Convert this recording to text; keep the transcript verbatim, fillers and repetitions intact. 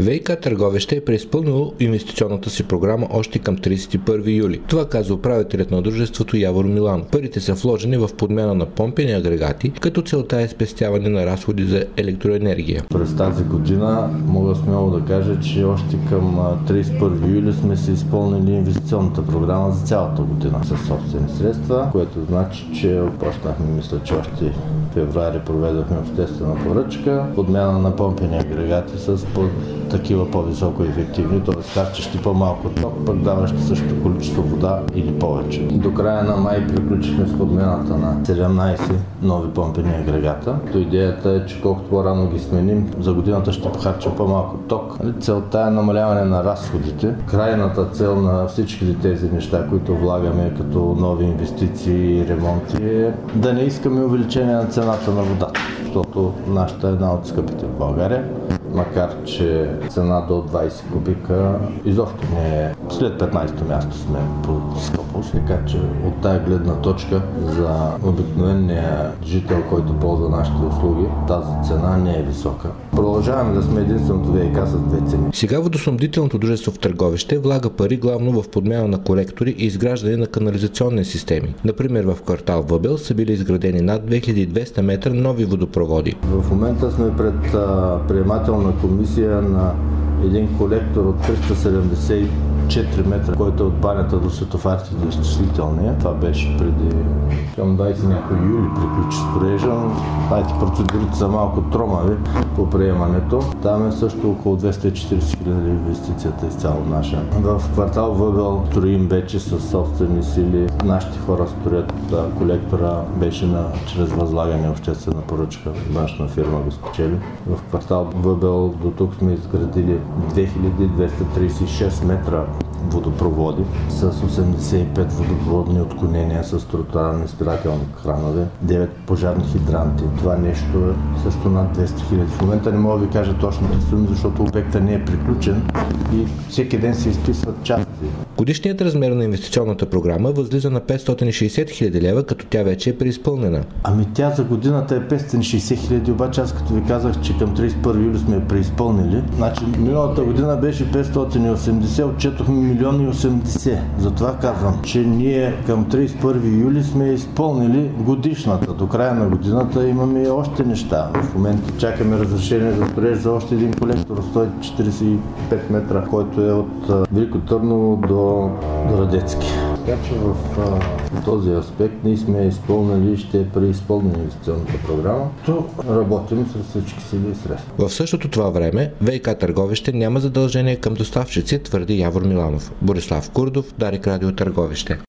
ВиК Търговище е преизпълнило инвестиционната си програма още към тридесет и първи юли. Това каза управителят на дружеството Явор Миланов. Парите са вложени в подмяна на помпени агрегати, като целта е спестяване на разходи за електроенергия. През тази година мога смело да кажа, че още към тридесет и първи юли сме се изпълнили инвестиционната програма за цялата година със собствени средства, което значи, че почнахме, мисля, че още в февруари проведохме обществена поръчка, подмяна на помпени агрегати с по такива по-високо ефективни, т.е. харчещи по-малко ток, пък даващи същото количество вода или повече. До края на май приключихме с подмяната на седемнадесет нови помпени агрегата. То идеята е, че колкото по-рано ги сменим, за годината ще похарчим по-малко ток. Целта е намаляване на разходите. Крайната цел на всички тези неща, които влагаме като нови инвестиции и ремонти, е да не искаме увеличение на цената на водата, защото нашата е една от скъпите в България. Макар че цена до двадесет кубика изобщо не е. След петнадесето място сме по скъпост, така че от тая гледна точка за обикновения жител, който ползва нашите услуги, тази цена не е висока. Продължаваме да сме единственото ВиК с две цени. Сега водоснабдителното дружество в Търговище влага пари главно в подмяна на колектори и изграждане на канализационни системи. Например, в квартал Въбел са били изградени над две хиляди и двеста метра нови водопроводи. В момента сме пред а, приемателна комисия на един колектор от триста седемдесет и четири метра, който е от банята до светофарите до изчислителния. Това беше преди към двадесет някой юли приключи строежа. Знаете, процедурите са малко тромави по приемането. Там е също около двеста и четиридесет хиляди инвестицията изцяло наша. В квартал Въбел строим вече със собствени сили. Нашите хора строят. Да, колектора беше на, чрез възлагане обществена поръчка. Външна фирма го спечели. В квартал Въбел до тук сме изградили две хиляди двеста тридесет и шест метра водопроводи с осемдесет и пет водопроводни отклонения с тротуарни спирателни кранове, девет пожарни хидранти. Това нещо е също над двеста хиляди. В момента не мога да ви кажа точните суми, защото обекта не е приключен и всеки ден се изписват части. Годишният размер на инвестиционната програма възлиза на петстотин и шейсет хиляди лева, като тя вече е преизпълнена. Ами тя за годината е петстотин и шейсет хиляди, обаче аз като ви казах, че към тридесет и първи юли сме преизпълнили. Значи миналата година беше петстотин и осемдесет, отчетохме милион и осемдесет. Затова казвам, че ние към тридесет и първи юли сме изпълнили годишната. До края на годината имаме и още неща. В момента чакаме разрешение за строеж за още един колектор сто четиридесет и пет метра, който е от Велико Търново до, до Радецки. Така че в а, този аспект ние сме изпълнили и ще преизпълним инвестиционната програма. То работим с всички сили и средства. В същото това време ВиК Търговище няма задължение към доставчици, твърди Явор Миланов. Борислав Курдов, Дарик Радио Търговище.